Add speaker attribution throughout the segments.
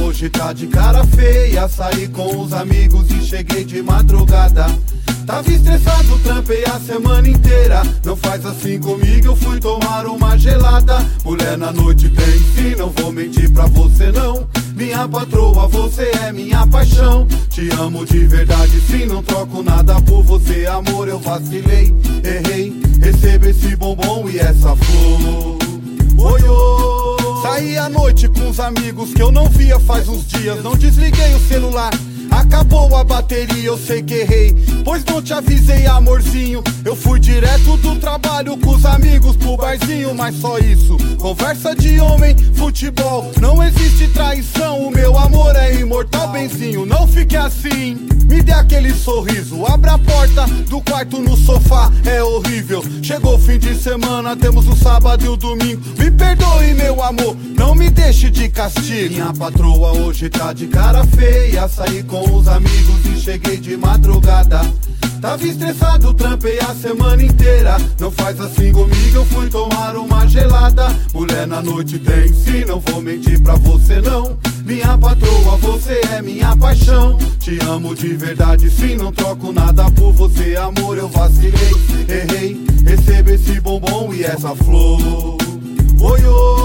Speaker 1: hoje tá de cara feia. Saí com os amigos e cheguei de madrugada. Tava estressado, trampei a semana inteira. Não faz assim comigo, eu fui tomar uma gelada. Mulher na noite tem sim, não vou mentir pra você não. Minha patroa, você é minha paixão. Te amo de verdade sim, não troco nada por você. Amor, eu vacilei, errei. Receba esse bombom e essa flor. Oi, oi. Saí à noite com os amigos que eu não via faz uns dias. Não desliguei o celular, acabou a bateria, eu sei que errei, pois não te avisei, amorzinho. Eu fui direto do trabalho com os amigos pro barzinho, mas só isso, conversa de homem, futebol. Não existe traição, o meu amor é imortal, benzinho. Não fique assim, me dê aquele sorriso. Abra a porta do quarto no sofá, é horrível. Chegou o fim de semana, temos o sábado e o domingo. Me perdoe, meu amor, não me deixe de castigo. Minha patroa hoje tá de cara feia. Saí com os amigos e cheguei de madrugada. Tava estressado, trampei a semana inteira. Não faz assim comigo, eu fui tomar uma gelada. Mulher na noite tem sim, não vou mentir pra você não. Minha patroa, você é minha paixão. Te amo de verdade sim, não troco nada por você. Amor, eu vacilei, errei. Receba esse bombom e essa flor. Oi,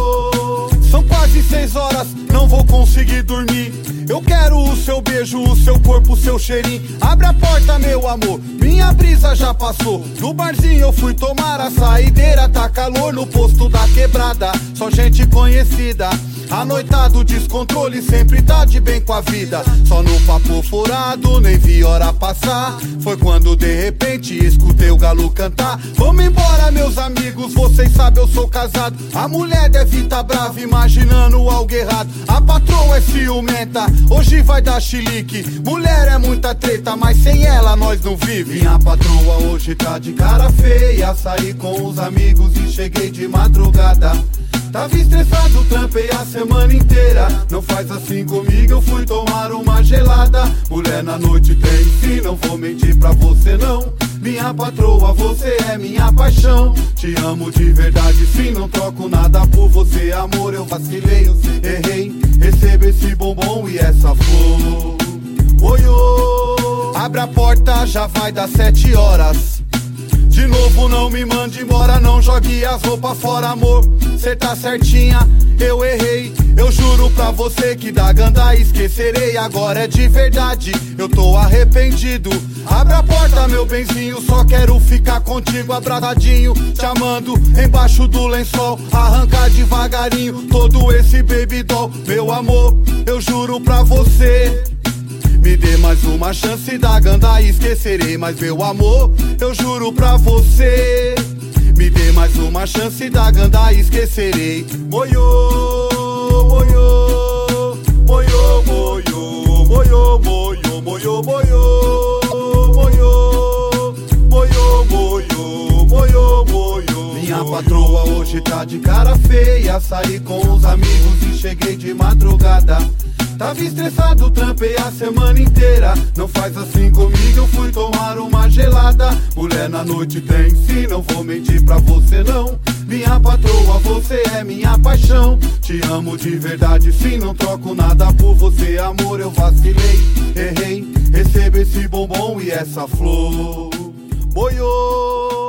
Speaker 1: oi. São quase 6 horas, não vou conseguir dormir. Eu quero o seu beijo, o seu corpo, o seu cheirinho. Abre a porta, meu amor, minha brisa já passou. Do barzinho eu fui tomar a saideira. Tá calor no posto da quebrada, só gente conhecida. Anoitado, descontrole, sempre tá de bem com a vida. Só no papo furado, nem vi hora passar. Foi quando de repente escutei o galo cantar. Vamos embora, meus amigos, vocês sabem eu sou casado. A mulher deve tá brava, imaginando algo errado. A patroa é ciumenta, hoje vai dar chilique. Mulher é muita treta, mas sem ela nós não vive. Minha patroa hoje tá de cara feia. Saí com os amigos e cheguei de madrugada. Tava estressado, trampei a semana inteira. Não faz assim comigo, eu fui tomar uma gelada. Mulher na noite tem sim, não vou mentir pra você não. Minha patroa, você é minha paixão. Te amo de verdade sim, não troco nada por você. Amor, eu vacilei, errei. Receba esse bombom e essa flor. Oi, oi. Abre a porta, já vai dar 7 horas. De novo não me mande embora, não jogue as roupas fora, amor. Cê tá certinha, eu errei. Eu juro pra você que da ganda esquecerei. Agora é de verdade, eu tô arrependido. Abre a porta, meu benzinho, só quero ficar contigo abraçadinho. Te amando embaixo do lençol, arrancar devagarinho todo esse baby doll. Meu amor, eu juro pra você, me dê mais uma chance, da ganda esquecerei. Mas meu amor, eu juro pra você, me dê mais uma chance, da ganda esquecerei. Moiô, moiô, moiô, moiô, moiô, moiô, moiô, moiô, moiô, moiô, moiô, moiô, moiô. Minha patroa hoje tá de cara feia. Saí com os amigos e cheguei de madrugada. Tava estressado, trampei a semana inteira. Não faz assim comigo, eu fui tomar uma gelada. Mulher na noite tem sim, não vou mentir pra você não. Minha patroa, você é minha paixão. Te amo de verdade sim, não troco nada por você. Amor, eu vacilei, errei. Receba esse bombom e essa flor. Boiô.